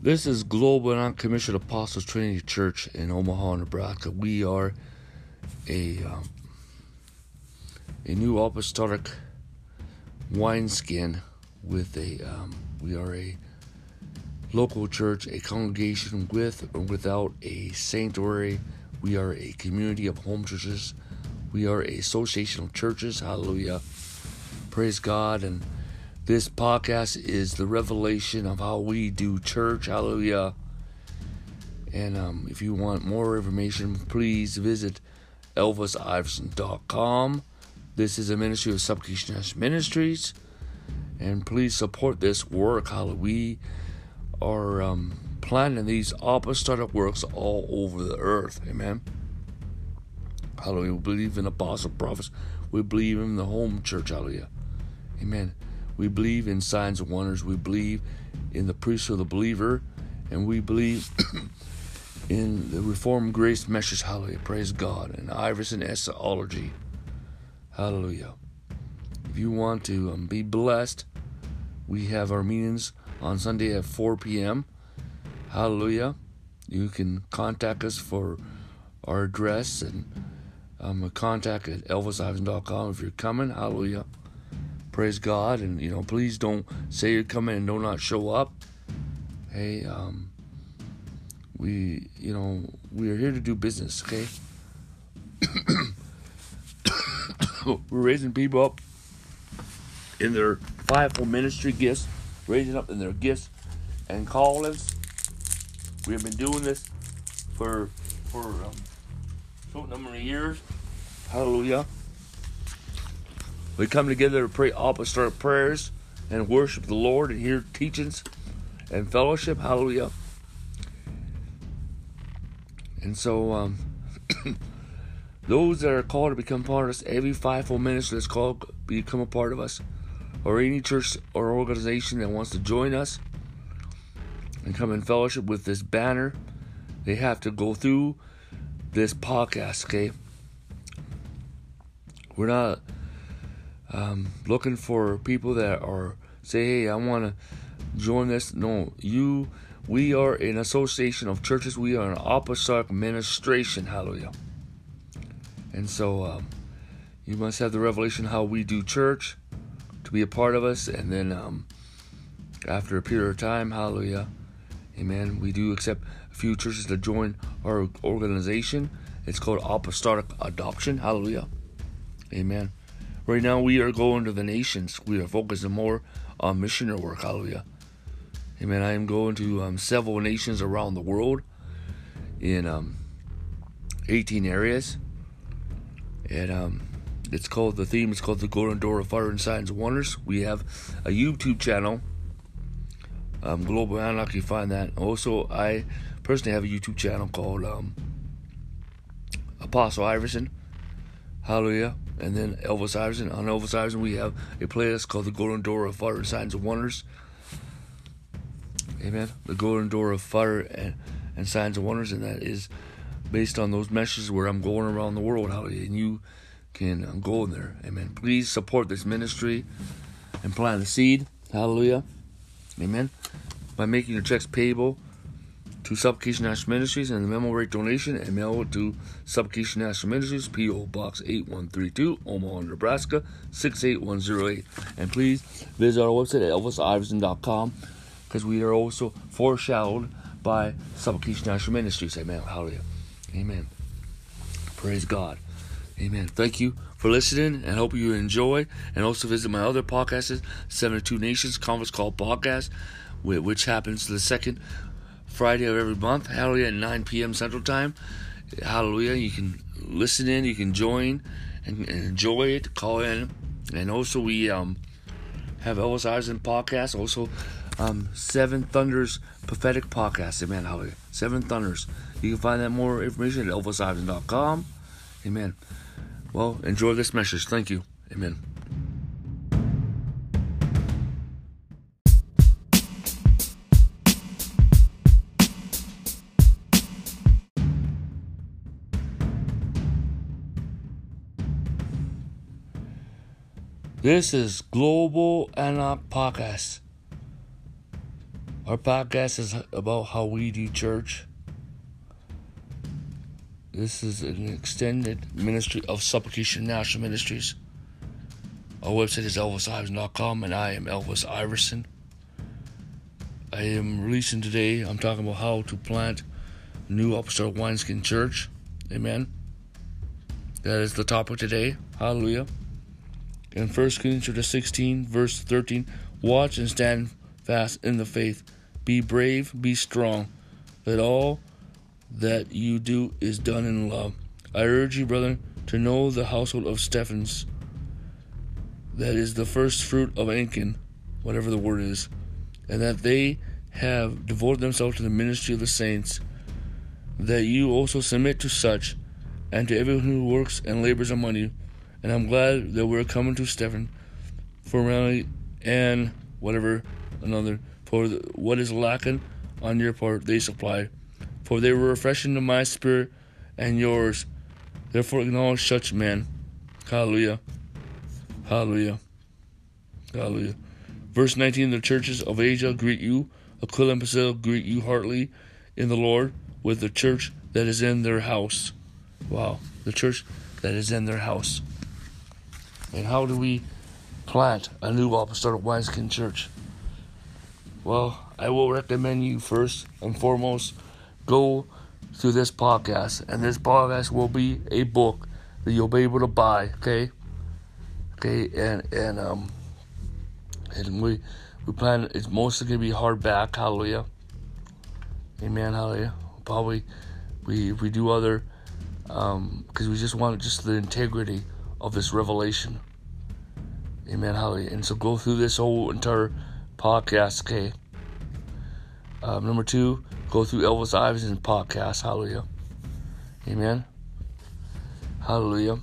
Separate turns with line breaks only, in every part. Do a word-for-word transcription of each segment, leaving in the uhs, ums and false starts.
This is Global Non-Commissioned Apostles Trinity Church in Omaha, Nebraska. We are a um, a new apostolic wineskin with a um, we are a local church, a congregation with or without a sanctuary. We are a community of home churches. We are a association of churches. Hallelujah. Praise God. And this podcast is the revelation of how we do church. Hallelujah. And um, if you want more information, please visit elvis iverson dot com. This is a ministry of Supplication National Ministries. And please support this work. Hallelujah. We are um, planning these apostolic works all over the earth. Amen. Hallelujah. We believe in apostles, prophets. We believe in the home church. Hallelujah. Amen. We believe in signs and wonders. We believe in the priesthood of the believer. And we believe in the Reformed Grace message. Hallelujah. Praise God. And Iverson Eschatology. Hallelujah. If you want to um, be blessed, we have our meetings on Sunday at four p.m. Hallelujah. You can contact us for our address and um, contact at elvis iverson dot com if you're coming. Hallelujah. Praise God. And, you know, please don't say you're coming and do not show up. Hey, um, we, you know, we are here to do business, okay? We're raising people up in their fivefold ministry gifts, raising up in their gifts and callings. We have been doing this for, for um, a short number of years. Hallelujah. We come together to pray apostolic prayers and worship the Lord and hear teachings and fellowship. Hallelujah. And so, um, those that are called to become part of us, every fivefold ministry that's called to become a part of us, or any church or organization that wants to join us and come in fellowship with this banner, they have to go through this podcast, okay? We're not Um, looking for people that are say, hey, I want to join this. No, you, we are an association of churches. We are an apostolic ministration. Hallelujah. And so um, you must have the revelation how we do church to be a part of us. And then um, after a period of time, hallelujah, amen, we do accept a few churches to join our organization. It's called Apostolic Adoption. Hallelujah. Amen. Right now, we are going to the nations. We are focusing more on missionary work. Hallelujah. Amen. I am going to um, several nations around the world in um, eighteen areas. And um, it's called, the theme is called The Golden Door of Fire and Signs and Wonders. We have a YouTube channel, um, Global Anarchy. You find that. Also, I personally have a YouTube channel called um, Apostle Iverson. Hallelujah. And then Elvis Iverson. On Elvis Iverson, we have a playlist called The Golden Door of Fire and Signs and Wonders. Amen. The Golden Door of Fire and, and Signs and Wonders. And that is based on those messages where I'm going around the world. Hallelujah. And you can um, go in there. Amen. Please support this ministry and plant a seed. Hallelujah. Amen. By making your checks payable to Supplication National Ministries and the memo rate donation, and mail it to Supplication National Ministries, P O Box eight one three two, Omaha, Nebraska six eight one zero eight. And please visit our website at elvis iverson dot com, because we are also foreshadowed by Supplication National Ministries. Amen. Hallelujah. Amen. Praise God. Amen. Thank you for listening, and hope you enjoy. And also visit my other podcasts, seventy-two Nations Conference Call Podcast, which happens the second Friday of every month. Hallelujah, at nine p.m. Central Time. Hallelujah. You can listen in, you can join and, and enjoy it, call in. And also we um have Elvis Iverson podcast, also um Seven Thunders Prophetic Podcast. Amen. Hallelujah. Seven Thunders. You can find that more information at elvis iverson dot com. Amen. Well, enjoy this message. Thank you. Amen. This is Global Anak Podcast. Our podcast is about how we do church. This is an extended ministry of Supplication National Ministries. Our website is elvis iverson dot com, and I am Elvis Iverson. I am releasing today, I'm talking about how to plant a new Apostolic Wineskin Church. Amen. That is the topic today. Hallelujah. In First Corinthians chapter sixteen, verse thirteen, watch and stand fast in the faith. Be brave, be strong. Let all that you do is done in love. I urge you, brethren, to know the household of Stephanas, that is the first fruit of Achan, whatever the word is, and that they have devoted themselves to the ministry of the saints, that you also submit to such, and to everyone who works and labors among you. And I'm glad that we're coming to Stephan, for Melanie and whatever another, for the, what is lacking on your part they supplied. For they were refreshing to my spirit and yours. Therefore acknowledge such men. Hallelujah. Hallelujah. Hallelujah. Verse nineteen, the churches of Asia greet you. Aquila and Priscilla greet you heartily in the Lord, with the church that is in their house. Wow. The church that is in their house. And how do we plant a new Apostolic Wineskin Church? Well, I will recommend you first and foremost go through this podcast, and this podcast will be a book that you'll be able to buy. Okay, okay, and and um, and we we plan it's mostly gonna be hardback. Hallelujah, amen, hallelujah. Probably we we do other um because we just want just the integrity of this revelation. Amen, hallelujah. And so go through this whole entire podcast. Okay. Um, number two, go through Elvis Iverson's podcast. Hallelujah. Amen. Hallelujah.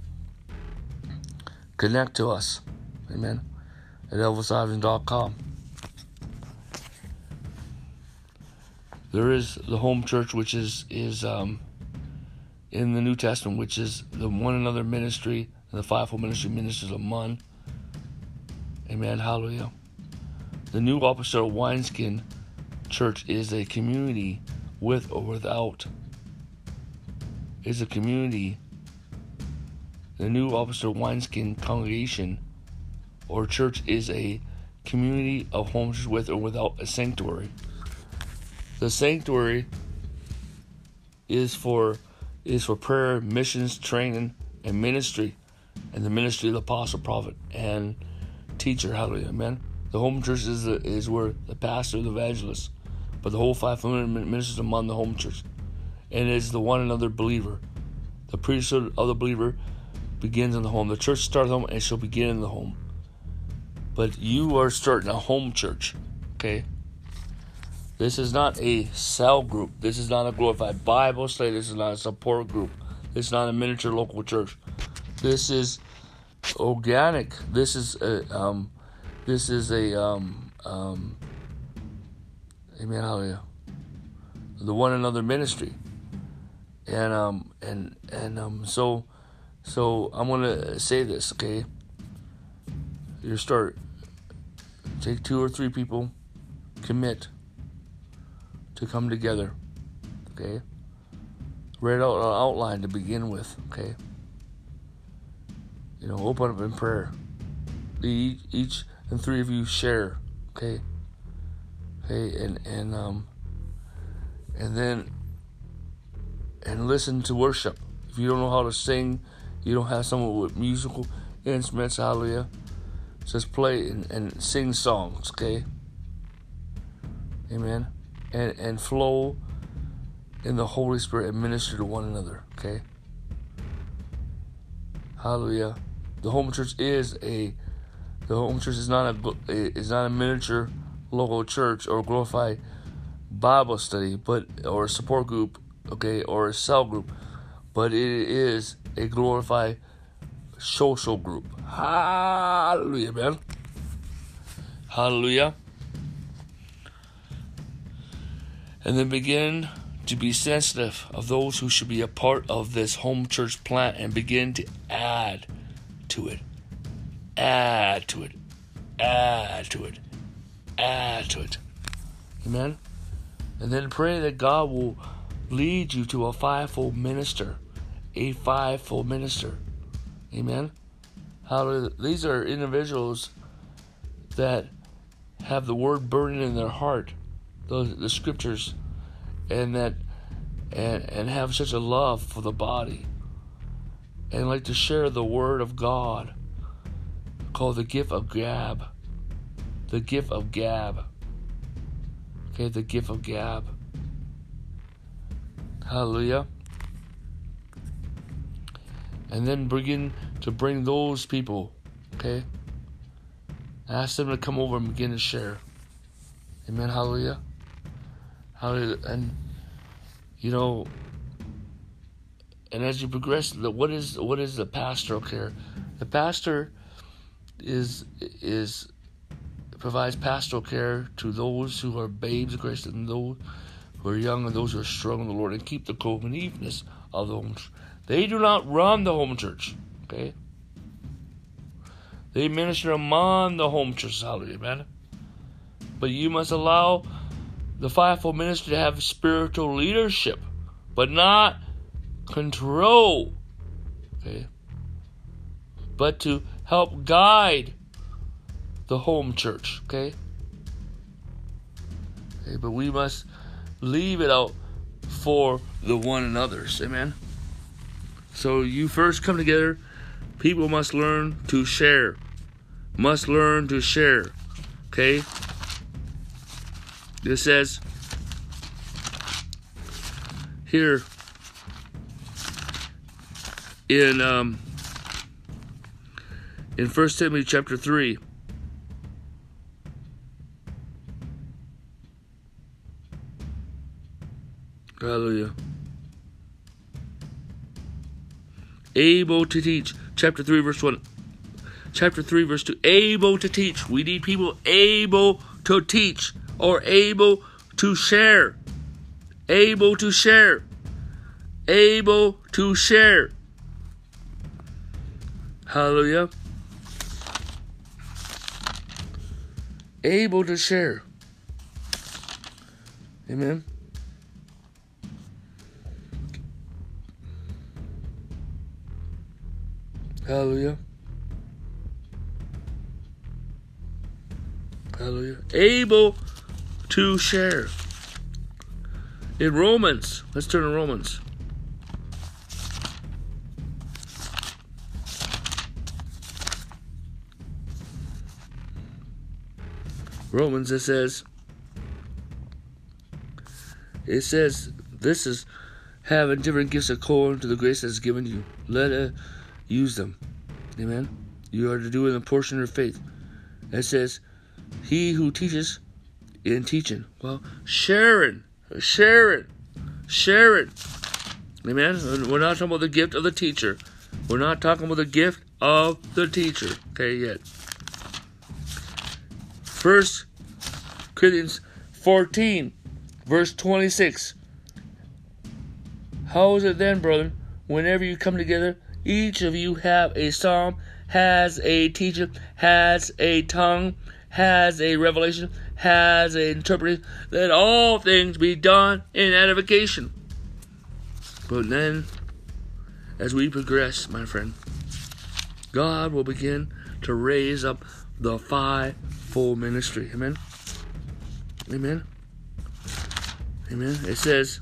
Connect to us. Amen. At elvis iverson dot com. There is the home church, which is is um, in the New Testament, which is the one another ministry and the fivefold ministry ministers of one. Amen. Hallelujah. The new Apostolic Wineskin Church is a community with or without. Is a community. The new Apostolic Wineskin congregation or church is a community of homes with or without a sanctuary. The sanctuary is for is for prayer, missions, training, and ministry, and the ministry of the apostle, prophet, and teacher. Hallelujah, amen. The home church is the, is where the pastor, the evangelist, but the whole five ministers among the home church, and it is the one another believer. The priesthood of the believer begins in the home. The church starts home, and it shall begin in the home. But you are starting a home church, okay? This is not a cell group. This is not a glorified Bible study. This is not a support group. This is not a miniature local church. This is organic. This is a um, this is a um, um, amen, hallelujah. The one another ministry, and um, and and um, so so I'm gonna say this, okay? You start. Take two or three people, commit to come together, okay? Write out an outline to begin with, okay? You know, open up in prayer. Each, each and three of you share, okay? Okay, and and um, and then and listen to worship. If you don't know how to sing, you don't have someone with musical instruments, hallelujah. Just play and, and sing songs, okay? Amen. And and flow in the Holy Spirit and minister to one another, okay? Hallelujah. The home church is a the home church is not a is not a miniature local church or glorified Bible study, but or a support group, okay, or a cell group, but it is a glorified social group. Hallelujah, man. Hallelujah. And then begin to be sensitive of those who should be a part of this home church plant and begin to add to it. Add to it. Add to it. Add to it. Amen. And then pray that God will lead you to a fivefold minister. A fivefold minister. Amen. Hallelujah. These are individuals that have the word burning in their heart, the, the scriptures, and that and and have such a love for the body, and like to share the word of God, called the gift of gab. The gift of gab. Okay, the gift of gab. Hallelujah. And then begin to bring those people, okay? Ask them to come over and begin to share. Amen. Hallelujah. Hallelujah. And you know, and as you progress, the, what is what is the pastoral care? The pastor is is provides pastoral care to those who are babes of Christ, and those who are young, and those who are strong in the Lord, and keep the cohesiveness of the home church. They do not run the home church, okay? They minister among the home church, hallelujah, man. But you must allow the fivefold ministry to have spiritual leadership, but not control, okay? But to help guide the home church, okay? Okay, but we must leave it out for the one another's, amen? So you first come together, people must learn to share. Must learn to share, okay? It says here in um, in First Timothy chapter three. Hallelujah. Able to teach. Chapter three, verse one. Chapter three, verse two. Able to teach. We need people able to teach or able to share. Able to share. Able to share. Hallelujah. Able to share. Amen. Hallelujah. Hallelujah. Able to share. In Romans, let's turn to Romans. Romans, it says, it says, this is having different gifts according to the grace that is given you. Let us use them. Amen. You are to do it in the portion of your faith. It says, he who teaches in teaching. Well, sharing, sharing, sharing. Amen. We're not talking about the gift of the teacher. We're not talking about the gift of the teacher. Okay, yet. First Corinthians fourteen, verse twenty-six. How is it then, brethren, whenever you come together, each of you have a psalm, has a teacher, has a tongue, has a revelation, has an interpretation, let all things be done in edification. But then, as we progress, my friend, God will begin to raise up the fivefold ministry. Amen? Amen? Amen? It says,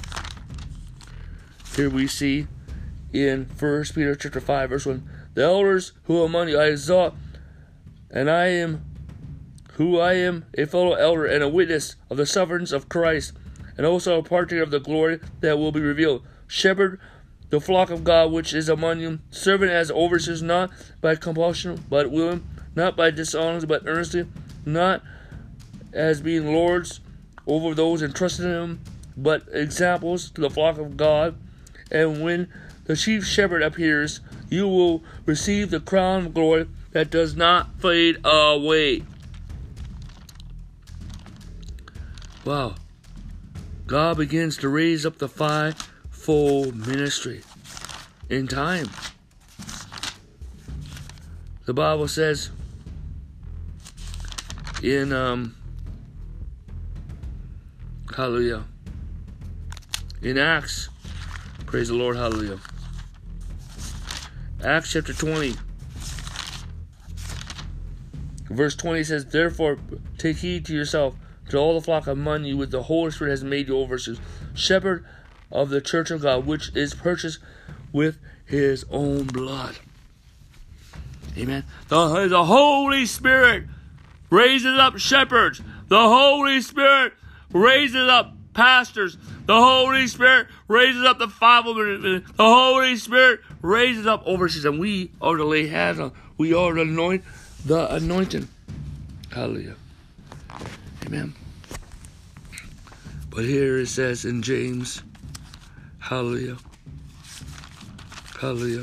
here we see in First Peter chapter five, verse one, the elders who are among you I exalt, and I am who I am a fellow elder and a witness of the sufferings of Christ, and also a partaker of the glory that will be revealed. Shepherd the flock of God which is among you, serving as overseers, not by compulsion, but willing, not by dishonesty, but earnestly, not as being lords over those entrusted in him, but examples to the flock of God. And when the chief shepherd appears, you will receive the crown of glory that does not fade away. Wow. God begins to raise up the fivefold ministry in time. The Bible says in um Hallelujah. In Acts, praise the Lord, hallelujah. Acts chapter twenty. Verse twenty says, therefore take heed to yourself, to all the flock among you, which the Holy Spirit has made you overseers, shepherd of the church of God, which is purchased with his own blood. Amen. The, the Holy Spirit raises up shepherds. The Holy Spirit raises up pastors. The Holy Spirit raises up the fivefold. The Holy Spirit raises up overseers, and we are to lay hands on. We are to anoint the anointing. Hallelujah. Amen. But here it says in James, hallelujah. Hallelujah.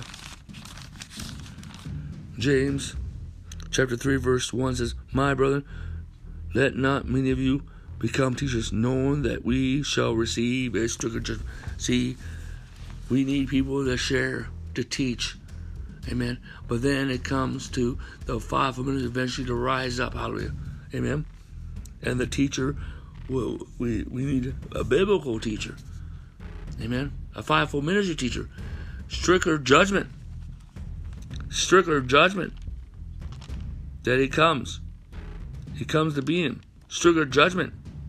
James chapter three verse one says, my brethren, let not many of you become teachers, knowing that we shall receive a stricter judgment. See, we need people to share, to teach. Amen. But then it comes to the fivefold ministry eventually to rise up. Hallelujah. Amen. And the teacher, will we, we need a biblical teacher. Amen. A fivefold ministry teacher. Stricter judgment. Stricter judgment. That he comes. He comes to being. Stricter judgment.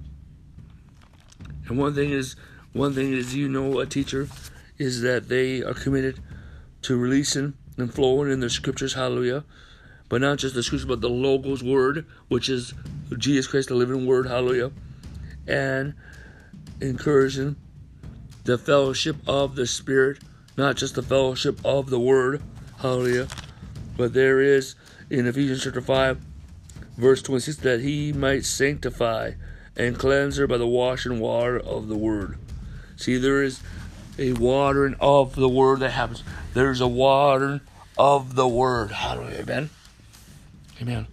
And one thing is, one thing is, you know, a teacher is that they are committed to releasing and flowing in the scriptures, hallelujah. But not just the scriptures, but the Logos word, which is Jesus Christ, the living word, hallelujah. And encouraging the fellowship of the Spirit, not just the fellowship of the word, hallelujah. But there is, in Ephesians chapter five, verse twenty-six, that he might sanctify and cleanse her by the washing water of the word. See, there is a watering of the word that happens. There's a watering of the word. Hallelujah. Amen. Amen.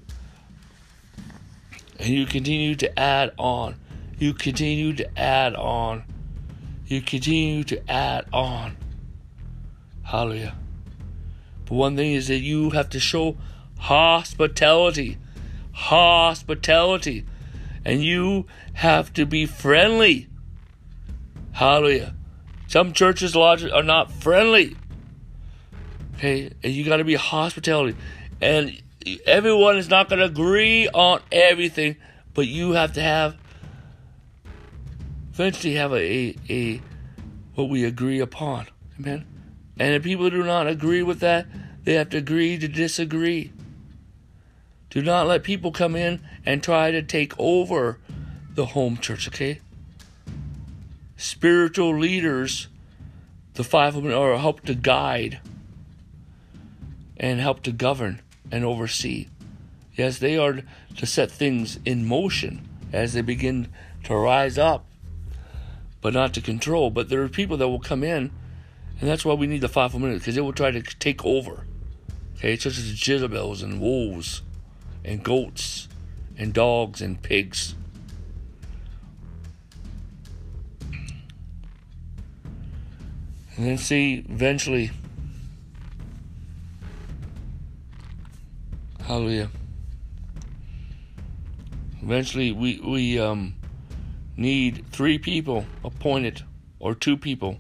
And you continue to add on. You continue to add on. You continue to add on. Hallelujah. But one thing is that you have to show hospitality. Hospitality. And you have to be friendly. Hallelujah. Some churches, lodges are not friendly. Okay, and you got to be hospitality. And everyone is not going to agree on everything, but you have to have, eventually have a, a, a what we agree upon. Amen. And if people do not agree with that, they have to agree to disagree. Do not let people come in and try to take over the home church, okay? Spiritual leaders, the five of them, are help to guide and help to govern and oversee. Yes, they are to set things in motion as they begin to rise up, but not to control. But there are people that will come in, and that's why we need the fivefold ministry, because they will try to take over. Okay, such as Jezebels and wolves and goats and dogs and pigs. And then see, eventually, hallelujah, eventually we, we um, need three people appointed, or two people,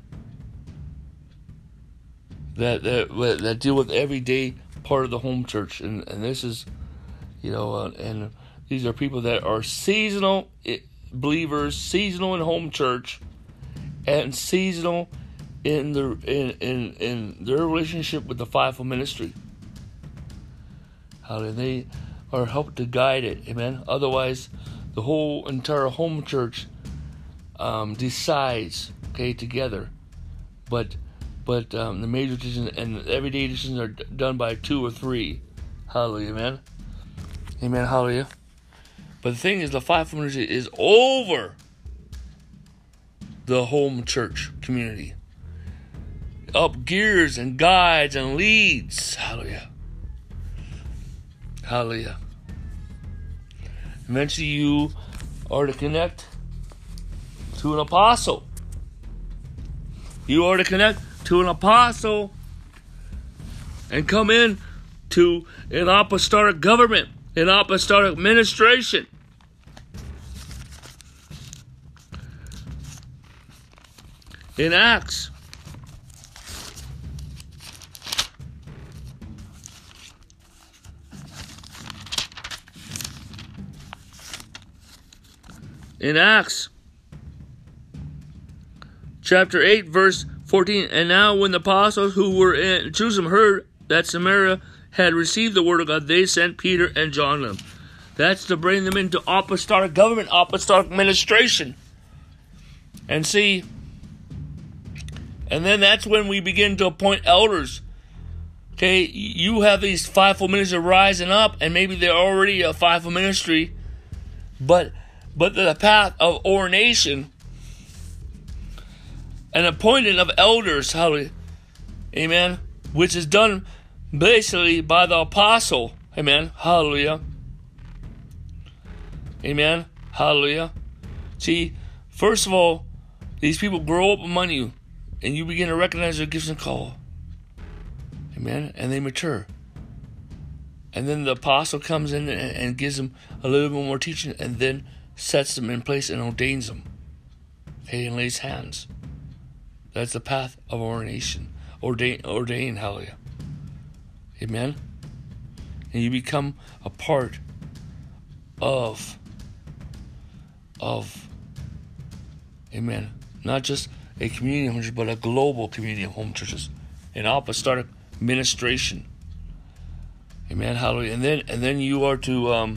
that that, that deal with everyday part of the home church. And, and this is, you know, uh, and these are people that are seasonal believers, seasonal in home church, and seasonal in the in in, in their relationship with the fivefold ministry. How do they are helped to guide it? Amen. Otherwise, the whole entire home church um, decides, okay, together, but but um, the major decisions and everyday decisions are d- done by two or three. Hallelujah, amen. Amen. Hallelujah. But the thing is, the fivefold ministry is over the home church community. Up gears and guides and leads. Hallelujah. Hallelujah. Eventually you are to connect to an apostle. You are to connect to an apostle and come in to an apostolic government, an apostolic administration. In Acts. In Acts chapter eight, verse fourteen, and now when the apostles who were in Jerusalem heard that Samaria had received the word of God, they sent Peter and John to them. That's to bring them into apostolic government, apostolic administration. And see, and then that's when we begin to appoint elders. Okay, you have these fivefold ministries rising up, and maybe they're already a fivefold ministry, but but the path of ordination and appointing of elders, hallelujah, amen, which is done basically by the apostle, amen, hallelujah, amen, hallelujah. See, first of all, these people grow up among you, and you begin to recognize their gifts and call, amen, and they mature. And then the apostle comes in and, and gives them a little bit more teaching, and then sets them in place and ordains them, okay, and lays hands. That's the path of ordination. Ordain, ordain, hallelujah. Amen? And you become a part of, of, amen, not just a community of home churches, but a global community of home churches, an apostolic ministration. Amen, hallelujah. And then, and then you are to, um,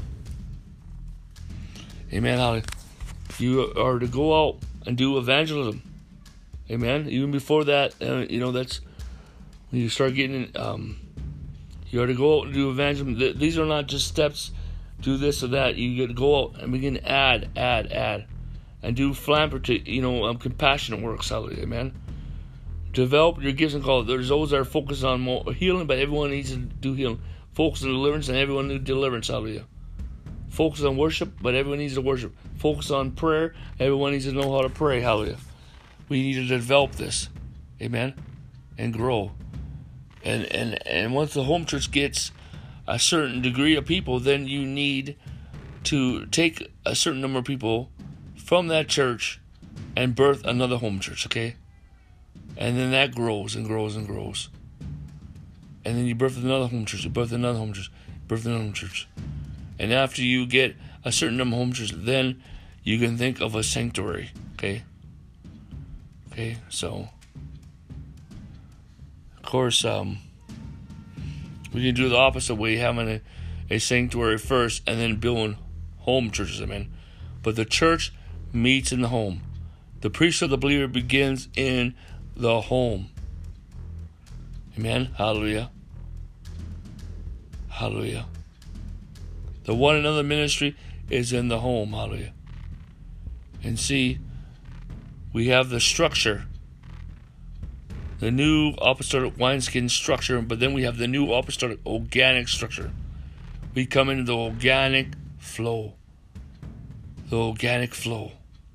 amen, hallelujah, you are to go out and do evangelism. Amen. Even before that, uh, you know, that's when you start getting, um, you are to go out and do evangelism. These are not just steps, do this or that. You get to go out and begin to add, add, add, and do philanthropy, you know, um, compassionate works. Hallelujah. Amen. Develop your gifts and calls. There's those that are focused on more healing, but everyone needs to do healing. Focus on deliverance, and everyone needs deliverance. Hallelujah. Focus on worship, but everyone needs to worship. Focus on prayer. Everyone needs to know how to pray. Hallelujah. We need to develop this, amen, and grow. And and and once the home church gets a certain degree of people, then you need to take a certain number of people from that church and birth another home church, okay? And then that grows and grows and grows. And then you birth another home church, you birth another home church, birth another home church. And after you get a certain number of home churches, then you can think of a sanctuary, okay? Okay, so, of course, um, we can do the opposite way, having a, a sanctuary first and then building home churches, amen. But the church meets in the home. The priesthood of the believer begins in the home. Amen, hallelujah. Hallelujah. The one another ministry is in the home, hallelujah. And see, we have the structure, the new apostolic wineskin structure, but then we have the new apostolic organic structure. We come into the organic flow. The organic flow.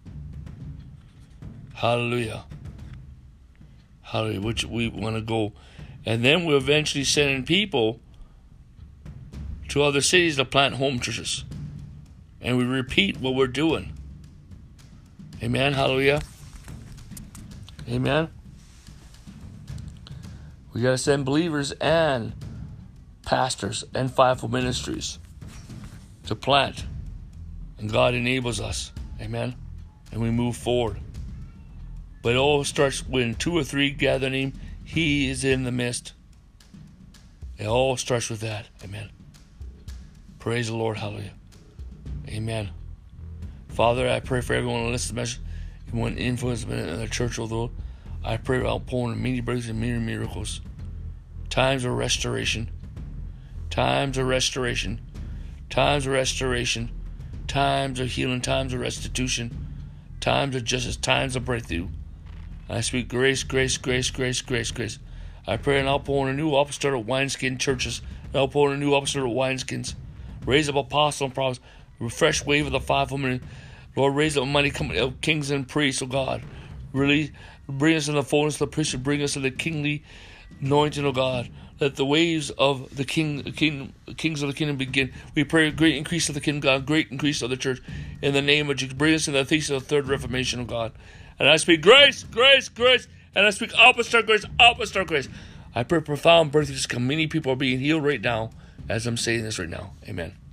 Hallelujah. Hallelujah. Which we want to go. And then we're eventually sending people to other cities to plant home churches. And we repeat what we're doing. Amen. Hallelujah. Amen. We got to send believers and pastors and fivefold ministries to plant. And God enables us. Amen. And we move forward. But it all starts when two or three gather in Him, He is in the midst. It all starts with that. Amen. Praise the Lord. Hallelujah. Amen. Father, I pray for everyone who listens to the message, everyone influenced in the church, although I pray about pouring many breakthroughs and many miracles. Times of restoration. Times of restoration. Times of restoration. Times of healing. Times of restitution. Times of justice. Times of breakthrough. I speak grace, grace, grace, grace, grace, grace. I pray an outpouring of new apostolic wineskin churches. An outpouring of new apostolic wineskins. Raise up apostles and prophets. Refresh wave of the fivefold ministry. Lord, raise up mighty company of kings and priests, oh God. Really bring us in the fullness of the priesthood. Bring us in the kingly anointing, oh God. Let the waves of the king, king, kings of the kingdom begin. We pray a great increase of the kingdom, God. Great increase of the church. In the name of Jesus. Bring us in the thesis of the third reformation, oh God. And I speak grace, grace, grace. And I speak apostolic grace, apostolic grace. I pray profound breakthroughs come. Many people are being healed right now as I'm saying this right now. Amen.